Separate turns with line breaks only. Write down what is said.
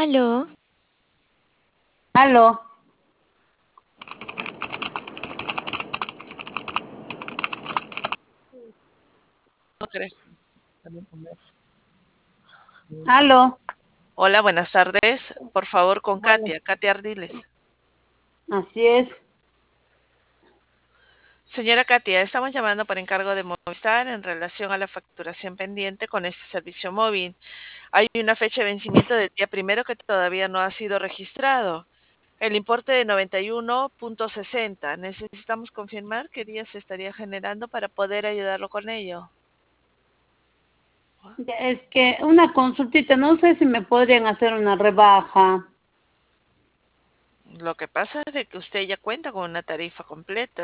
Aló,
Aló,
No creo.
aló.
Hola, buenas tardes. Por favor, con
Bueno,
Katia Ardiles.
así es.
Señora Katia, estamos llamando por encargo de Movistar en relación a la facturación pendiente con este servicio móvil. Hay una fecha de vencimiento del día primero que todavía no ha sido registrado. El importe de 91.60. Necesitamos confirmar qué día se estaría generando para poder ayudarlo con ello.
Ya, es que una consultita, no sé si me podrían hacer una rebaja.
Lo que pasa es de que usted ya cuenta con una tarifa completa.